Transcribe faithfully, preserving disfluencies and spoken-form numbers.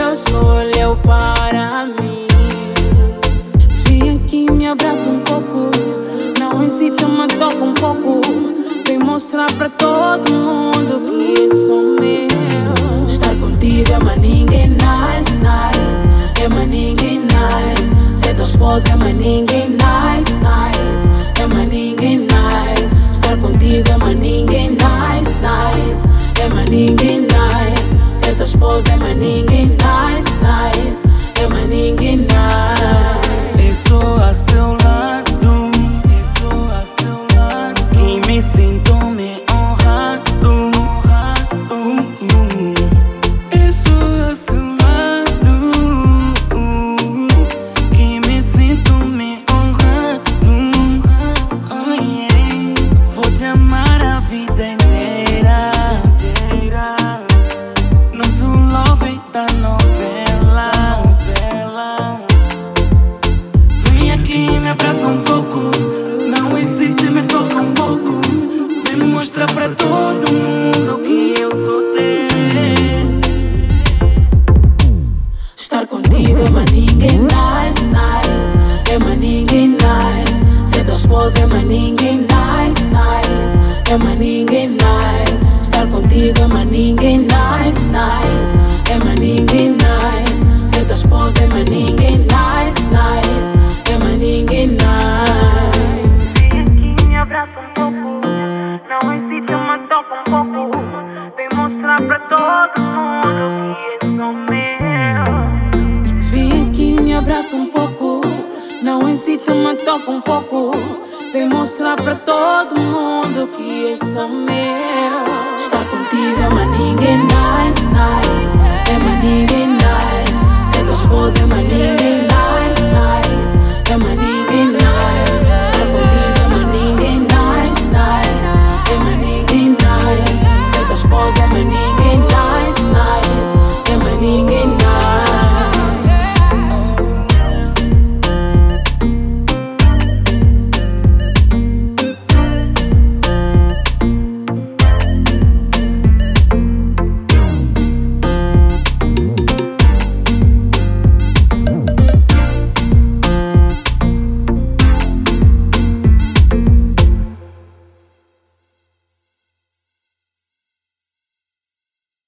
escolheu para mim. Vem aqui, me abraça um pouco, não incita, me toca um pouco. Vem mostrar pra todo mundo que eu sou meu. Estar contigo é uma ninguém nice, nice. É uma ninguém nice. Ser tua esposa é uma ninguém nice, nice. É uma ninguém nice. Estar contigo é uma ninguém nice, nice. É uma ninguém nice. Ser tua esposa é uma ninguém nice, nice. É uma ninguém nice. Estou a seu lado, estou a seu lado, e me sinto me honrado, honrado. Estou a seu lado, que me sinto me honrado. Oh, yeah. Vou te amar a vida inteira, inteira. Nosso love da novela, novela. Vem aqui, me abraça um pouco, não hesite, me toca um pouco. Vem mostrar pra todo mundo que eu sou teu. Estar contigo é uma ninguém nice, nice. É uma ninguém nice. Ser tua esposa é uma ninguém nice, nice. É uma ninguém nice. Estar contigo é uma ninguém nice, nice. É uma ninguém nice. Ser tua esposa é uma ninguém nice, nice. É uma ninguém nice. Vem aqui, me abraça um pouco, não hesita, me toca um pouco. Vem mostrar pra todo mundo que eu sou meu. Vem aqui, me abraça um pouco, não hesita, me toca um pouco. Vem mostrar pra todo mundo que eu sou meu. Estar contigo é uma ninguém nice, nice. É uma ninguém